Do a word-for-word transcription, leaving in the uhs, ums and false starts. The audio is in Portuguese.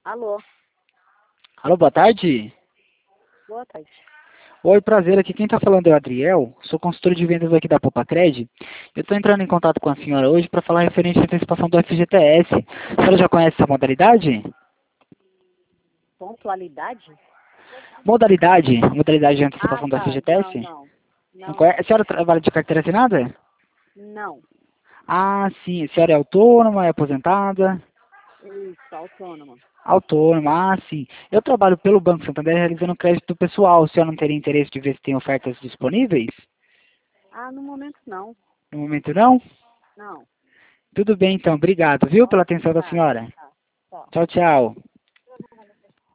Alô, Alô, boa tarde. boa tarde. Oi, prazer, aqui quem está falando é o Adriel, sou consultor de vendas aqui da Popacred. Eu estou entrando em contato com a senhora hoje para falar referente à antecipação do F G T S. A senhora já conhece essa modalidade? Pontualidade? Modalidade? Modalidade de Ah, antecipação do tá. F G T Não, S? não. Não Não, conhece? não. A senhora trabalha de carteira assinada? Não. Ah, sim. A senhora é autônoma, é aposentada? Isso, autônoma. Autônoma, ah, sim. Eu trabalho pelo Banco Santander realizando crédito pessoal. A senhora não teria interesse de ver se tem ofertas disponíveis? Ah, no momento não. No momento não? Não. Tudo bem, então. Obrigado, viu, pela Ok, atenção da tá. senhora. Tá. Tchau. Tchau, tchau.